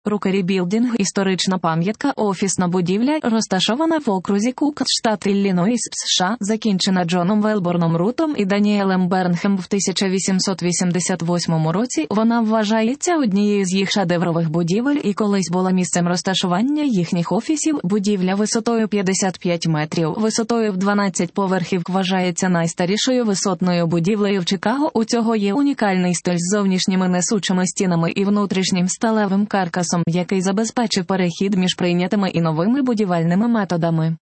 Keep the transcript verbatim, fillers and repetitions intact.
Рукері Білдінг – історична пам'ятка, офісна будівля, розташована в окрузі Кук, штат Іллінойс, США, закінчена Джоном Велборном Рутом і Даніелем Бернхем в тисяча вісімсот вісімдесят восьмому році. Вона вважається однією з їх шедеврових будівель і колись була місцем розташування їхніх офісів. Будівля висотою п'ятдесят п'ять метрів, висотою в дванадцять поверхів вважається найстарішою висотною будівлею в Чикаго. У цього є унікальний стиль з зовнішніми несучими стінами і внутрішнім сталевим каркасом, який забезпечив перехід між прийнятими і новими будівельними методами.